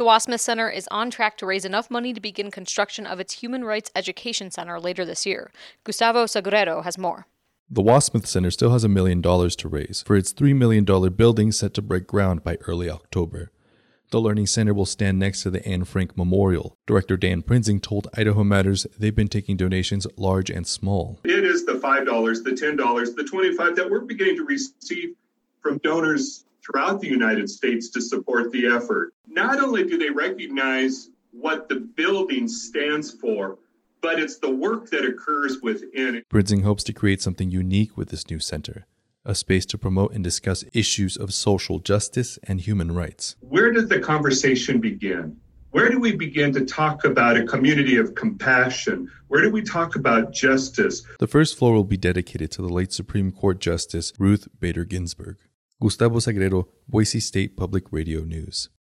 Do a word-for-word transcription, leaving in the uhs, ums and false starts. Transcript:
The Wadsmith Center is on track to raise enough money to begin construction of its Human Rights Education Center later this year. Gustavo Sagredo has more. The Wadsmith Center still has a million dollars to raise for its three million dollars building set to break ground by early October. The Learning Center will stand next to the Anne Frank Memorial. Director Dan Prinzing told Idaho Matters they've been taking donations large and small. It is the five dollars, the ten dollars, the twenty-five dollars that we're beginning to receive from donors throughout the United States to support the effort. Not only do they recognize what the building stands for, but it's the work that occurs within it. Prinzing hopes to create something unique with this new center, a space to promote and discuss issues of social justice and human rights. Where does the conversation begin? Where do we begin to talk about a community of compassion? Where do we talk about justice? The first floor will be dedicated to the late Supreme Court Justice Ruth Bader Ginsburg. Gustavo Sagredo, Boise State Public Radio News.